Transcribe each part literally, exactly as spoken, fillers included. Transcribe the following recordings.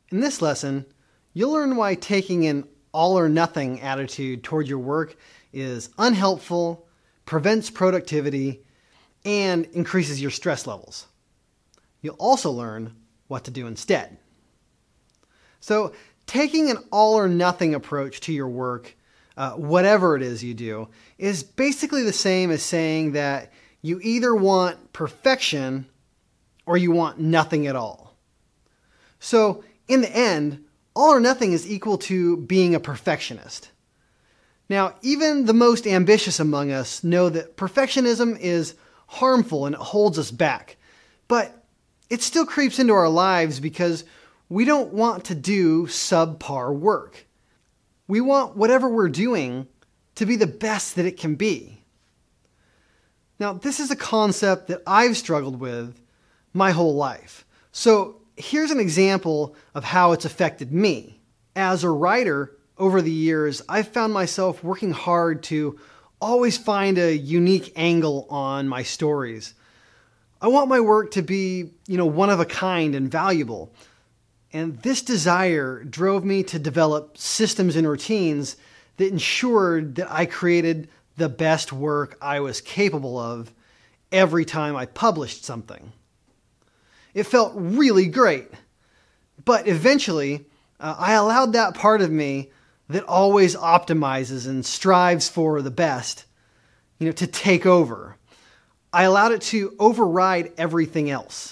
In this lesson, you'll learn why taking an all-or-nothing attitude toward your work is unhelpful, prevents productivity, and increases your stress levels. You'll also learn what to do instead. So, taking an all-or-nothing approach to your work, uh, whatever it is you do, is basically the same as saying that you either want perfection or you want nothing at all. So, in the end, all or nothing is equal to being a perfectionist. Now, even the most ambitious among us know that perfectionism is harmful and it holds us back. But it still creeps into our lives because we don't want to do subpar work. We want whatever we're doing to be the best that it can be. Now, this is a concept that I've struggled with my whole life. So here's an example of how it's affected me. As a writer, over the years, I've found myself working hard to always find a unique angle on my stories. I want my work to be, you know, one of a kind and valuable. And this desire drove me to develop systems and routines that ensured that I created the best work I was capable of every time I published something. It felt really great. But eventually, uh, I allowed that part of me that always optimizes and strives for the best, you know, to take over. I allowed it to override everything else.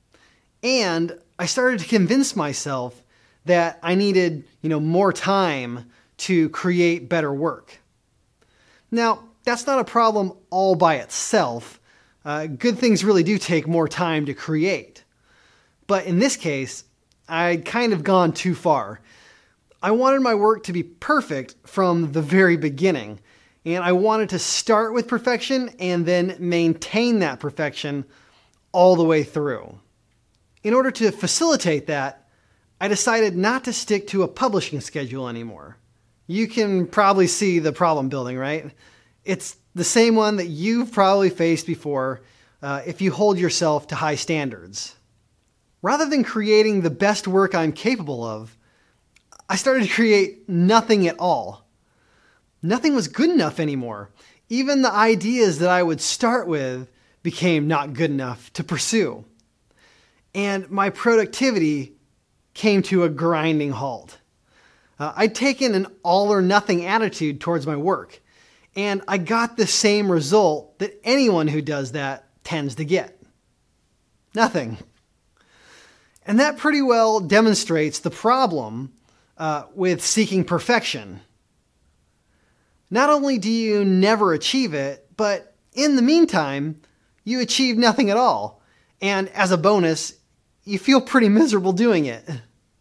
And I started to convince myself that I needed, you know, more time to create better work. Now, that's not a problem all by itself. Uh, good things really do take more time to create. But in this case, I'd kind of gone too far. I wanted my work to be perfect from the very beginning, and I wanted to start with perfection and then maintain that perfection all the way through. In order to facilitate that, I decided not to stick to a publishing schedule anymore. You can probably see the problem building, right? It's the same one that you've probably faced before uh, if you hold yourself to high standards. Rather than creating the best work I'm capable of, I started to create nothing at all. Nothing was good enough anymore. Even the ideas that I would start with became not good enough to pursue. And my productivity came to a grinding halt. Uh, I'd taken an all-or-nothing attitude towards my work, and I got the same result that anyone who does that tends to get. Nothing. And that pretty well demonstrates the problem uh, with seeking perfection. Not only do you never achieve it, but in the meantime, you achieve nothing at all. And as a bonus, you feel pretty miserable doing it.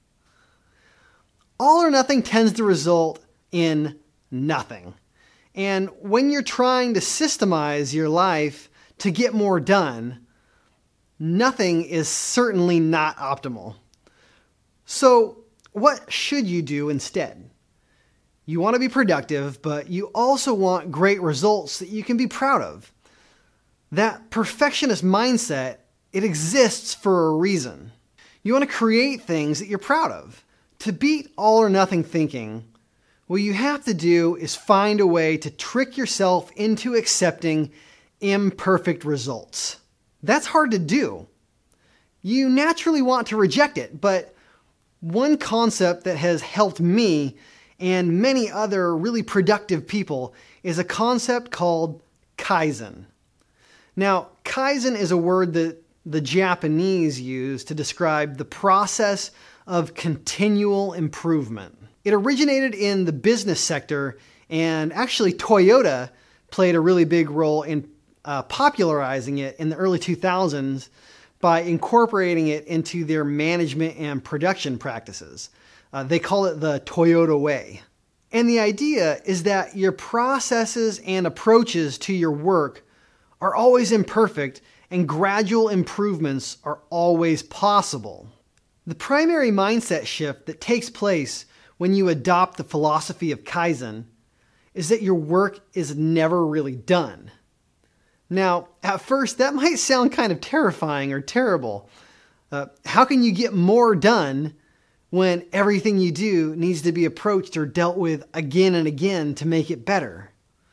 All or nothing tends to result in nothing. And when you're trying to systemize your life to get more done, nothing is certainly not optimal. So, what should you do instead? You want to be productive, but you also want great results that you can be proud of. That perfectionist mindset, it exists for a reason. You want to create things that you're proud of. To beat all or nothing thinking, what you have to do is find a way to trick yourself into accepting imperfect results. That's hard to do. You naturally want to reject it, but one concept that has helped me and many other really productive people is a concept called Kaizen. Now, Kaizen is a word that the Japanese use to describe the process of continual improvement. It originated in the business sector, and actually Toyota played a really big role in uh, popularizing it in the early two thousands by incorporating it into their management and production practices. Uh, they call it the Toyota way. And the idea is that your processes and approaches to your work are always imperfect and gradual improvements are always possible. The primary mindset shift that takes place when you adopt the philosophy of Kaizen is that your work is never really done. Now, at first, that might sound kind of terrifying or terrible. Uh, how can you get more done when everything you do needs to be approached or dealt with again and again to make it better.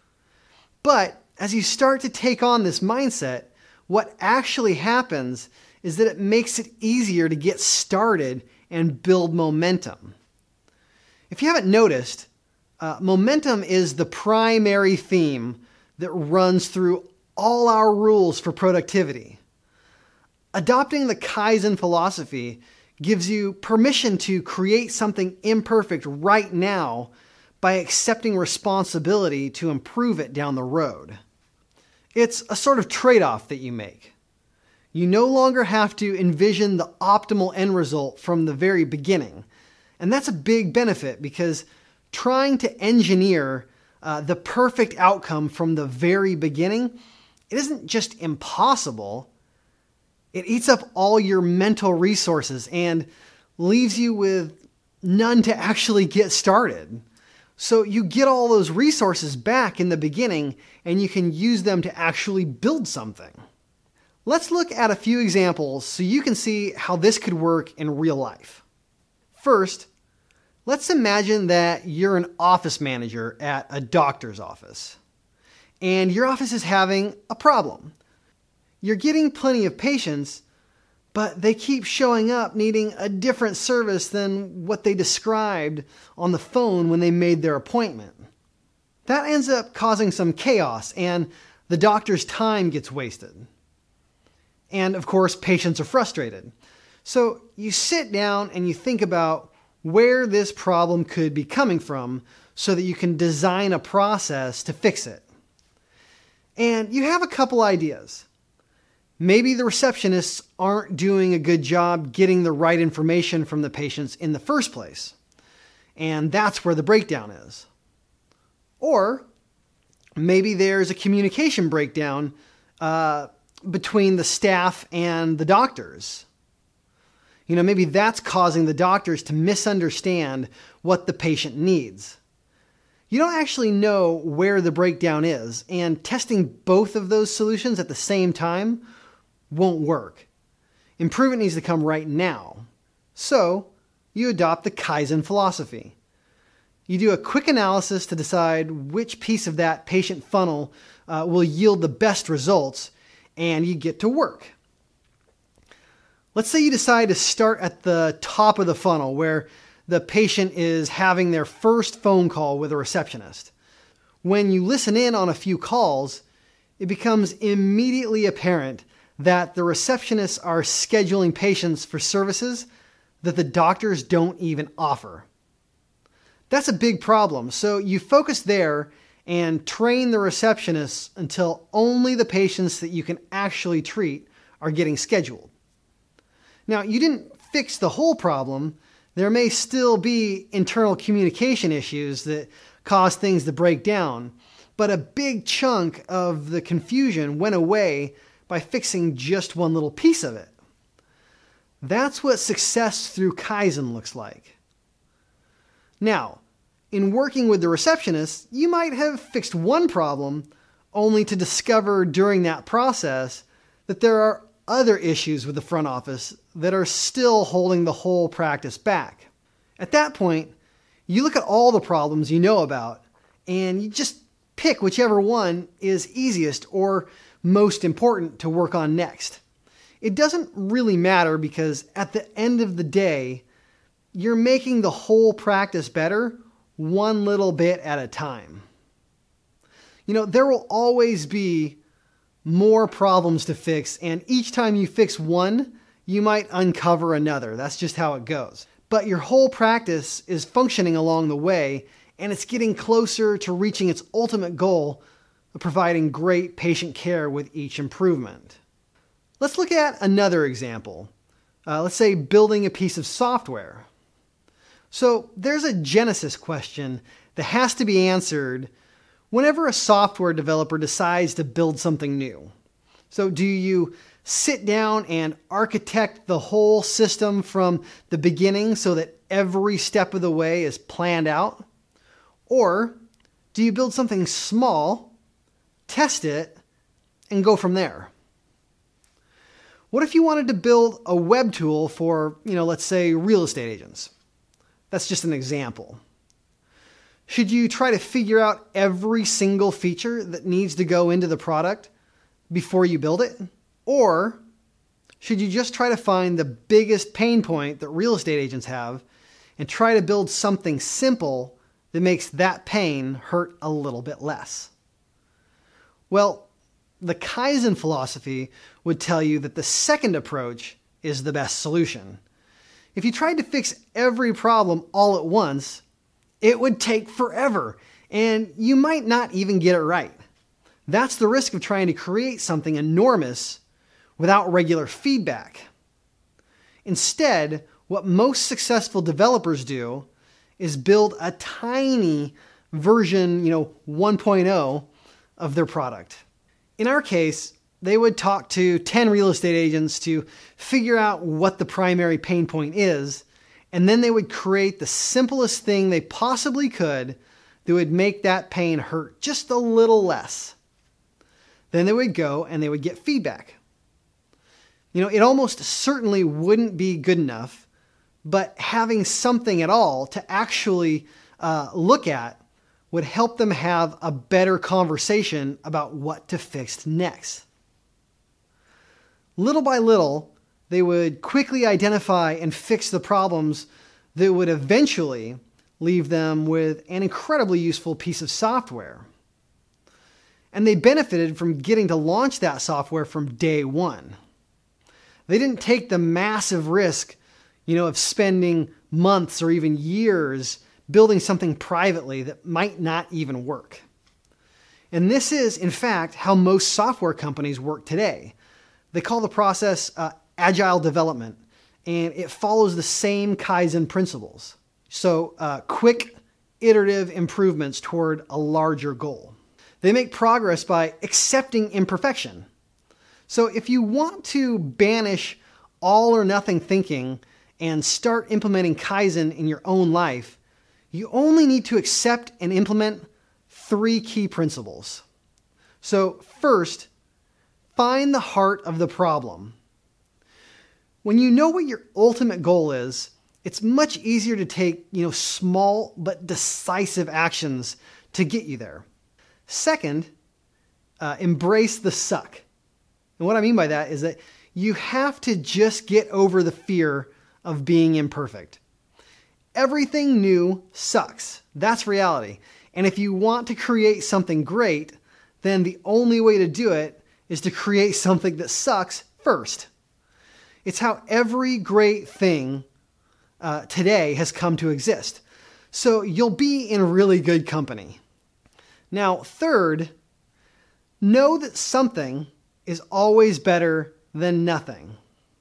But as you start to take on this mindset, what actually happens is that it makes it easier to get started and build momentum. If you haven't noticed, uh, momentum is the primary theme that runs through all our rules for productivity. Adopting the Kaizen philosophy gives you permission to create something imperfect right now by accepting responsibility to improve it down the road. It's a sort of trade-off that you make. You no longer have to envision the optimal end result from the very beginning. And that's a big benefit because trying to engineer uh, the perfect outcome from the very beginning, it isn't just impossible. It eats up all your mental resources and leaves you with none to actually get started. So you get all those resources back in the beginning and you can use them to actually build something. Let's look at a few examples so you can see how this could work in real life. First, let's imagine that you're an office manager at a doctor's office and your office is having a problem. You're getting plenty of patients, but they keep showing up needing a different service than what they described on the phone when they made their appointment. That ends up causing some chaos and the doctor's time gets wasted. And of course, patients are frustrated. So you sit down and you think about where this problem could be coming from so that you can design a process to fix it. And you have a couple ideas. Maybe the receptionists aren't doing a good job getting the right information from the patients in the first place. And that's where the breakdown is. Or maybe there's a communication breakdown uh, between the staff and the doctors. You know, maybe that's causing the doctors to misunderstand what the patient needs. You don't actually know where the breakdown is, and testing both of those solutions at the same time won't work. Improvement needs to come right now. So you adopt the Kaizen philosophy. You do a quick analysis to decide which piece of that patient funnel uh, will yield the best results, and you get to work. Let's say you decide to start at the top of the funnel where the patient is having their first phone call with a receptionist. When you listen in on a few calls, it becomes immediately apparent that the receptionists are scheduling patients for services that the doctors don't even offer. That's a big problem, so you focus there and train the receptionists until only the patients that you can actually treat are getting scheduled. Now, you didn't fix the whole problem. There may still be internal communication issues that cause things to break down, but a big chunk of the confusion went away by fixing just one little piece of it. That's what success through Kaizen looks like. Now, in working with the receptionist, you might have fixed one problem only to discover during that process that there are other issues with the front office that are still holding the whole practice back. At that point, you look at all the problems you know about and you just pick whichever one is easiest or most important to work on next. It doesn't really matter because at the end of the day, you're making the whole practice better one little bit at a time. You know, there will always be more problems to fix, and each time you fix one, you might uncover another. That's just how it goes. But your whole practice is functioning along the way, and it's getting closer to reaching its ultimate goal of providing great patient care with each improvement. Let's look at another example. Uh, let's say building a piece of software. So there's a genesis question that has to be answered whenever a software developer decides to build something new. So do you sit down and architect the whole system from the beginning so that every step of the way is planned out? Or do you build something small, test it, and go from there? What if you wanted to build a web tool for, you know, let's say real estate agents? That's just an example. Should you try to figure out every single feature that needs to go into the product before you build it? Or should you just try to find the biggest pain point that real estate agents have and try to build something simple that makes that pain hurt a little bit less? Well, the Kaizen philosophy would tell you that the second approach is the best solution. If you tried to fix every problem all at once, it would take forever, and you might not even get it right. That's the risk of trying to create something enormous without regular feedback. Instead, what most successful developers do is build a tiny version, you know, one point oh of their product. In our case, they would talk to ten real estate agents to figure out what the primary pain point is, and then they would create the simplest thing they possibly could that would make that pain hurt just a little less. Then they would go and they would get feedback. You know, it almost certainly wouldn't be good enough, but having something at all to actually uh, look at would help them have a better conversation about what to fix next. Little by little, they would quickly identify and fix the problems that would eventually leave them with an incredibly useful piece of software. And they benefited from getting to launch that software from day one. They didn't take the massive risk, you know, of spending months or even years building something privately that might not even work. And this is, in fact, how most software companies work today. They call the process uh, agile development, and it follows the same Kaizen principles. So uh, quick, iterative improvements toward a larger goal. They make progress by accepting imperfection. So if you want to banish all or nothing thinking and start implementing Kaizen in your own life, you only need to accept and implement three key principles. So first, find the heart of the problem. When you know what your ultimate goal is, it's much easier to take, you know, small but decisive actions to get you there. Second, uh, embrace the suck. And what I mean by that is that you have to just get over the fear of being imperfect. Everything new sucks. That's reality. And if you want to create something great, then the only way to do it is to create something that sucks first. It's how every great thing uh, today has come to exist. So you'll be in really good company. Now, third, know that something is always better than nothing.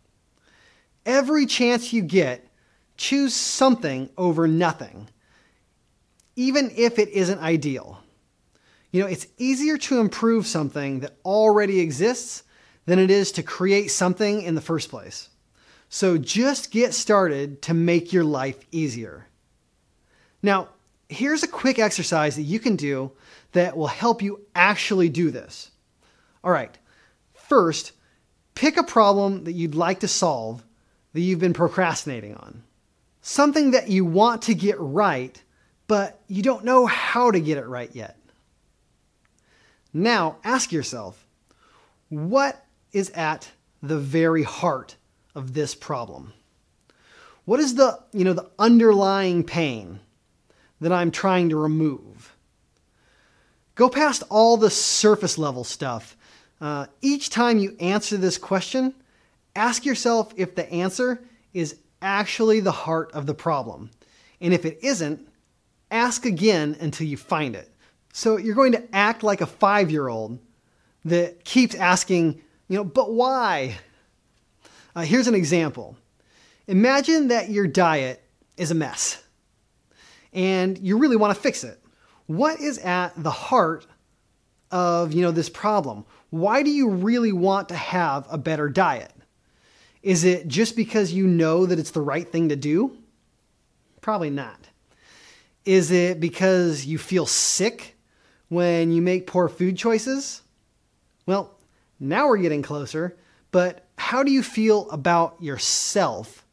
Every chance you get, choose something over nothing, even if it isn't ideal. You know, it's easier to improve something that already exists than it is to create something in the first place. So just get started to make your life easier. Now, here's a quick exercise that you can do that will help you actually do this. All right, first, pick a problem that you'd like to solve that you've been procrastinating on. Something that you want to get right, but you don't know how to get it right yet. Now, ask yourself, what is at the very heart of this problem? What is the, you know, the underlying pain that I'm trying to remove? Go past all the surface level stuff. Uh, each time you answer this question, ask yourself if the answer is actually the heart of the problem. And if it isn't, ask again until you find it. So you're going to act like a five-year-old that keeps asking, you know, but why? Uh, here's an example. Imagine that your diet is a mess and you really want to fix it. What is at the heart of, you know, this problem? Why do you really want to have a better diet? Is it just because you know that it's the right thing to do? Probably not. Is it because you feel sick when you make poor food choices? Well, now we're getting closer, but how do you feel about yourself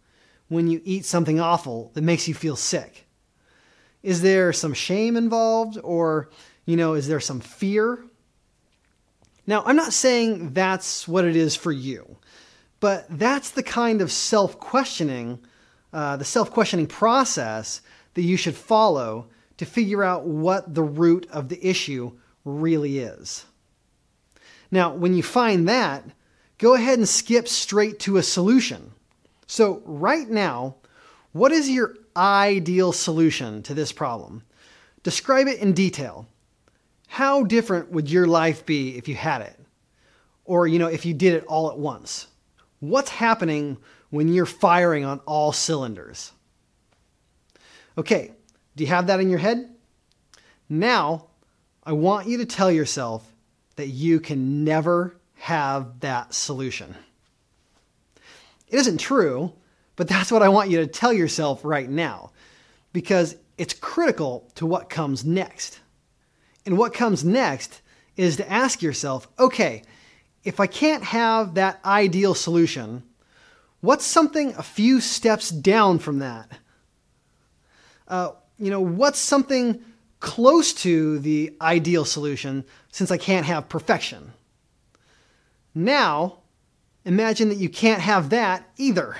when you eat something awful that makes you feel sick? Is there some shame involved, or, you know, is there some fear? Now, I'm not saying that's what it is for you, but that's the kind of self-questioning, uh, the self-questioning process that you should follow to figure out what the root of the issue really is. Now, when you find that, go ahead and skip straight to a solution. So right now, what is your ideal solution to this problem? Describe it in detail. How different would your life be if you had it? Or, you know, if you did it all at once? What's happening when you're firing on all cylinders? Okay, do you have that in your head? Now, I want you to tell yourself that you can never have that solution. It isn't true, but that's what I want you to tell yourself right now, because it's critical to what comes next. And what comes next is to ask yourself, okay, if I can't have that ideal solution, what's something a few steps down from that? Uh, you know, what's something close to the ideal solution since I can't have perfection? Now, imagine that you can't have that either.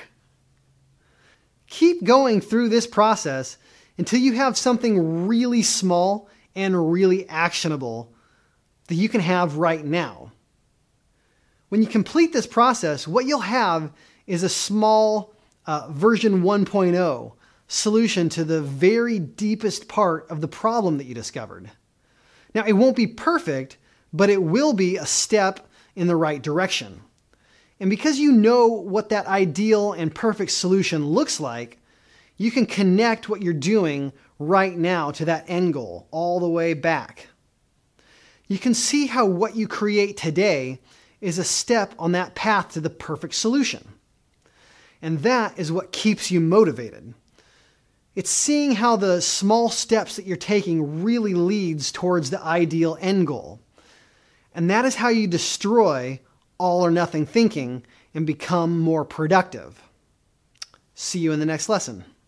Keep going through this process until you have something really small and really actionable that you can have right now. When you complete this process, what you'll have is a small uh, version one point oh solution to the very deepest part of the problem that you discovered. Now, it won't be perfect, but it will be a step in the right direction. And because you know what that ideal and perfect solution looks like, you can connect what you're doing right now to that end goal all the way back. You can see how what you create today is a step on that path to the perfect solution. And that is what keeps you motivated. It's seeing how the small steps that you're taking really leads towards the ideal end goal. And that is how you destroy all or nothing thinking and become more productive. See you in the next lesson.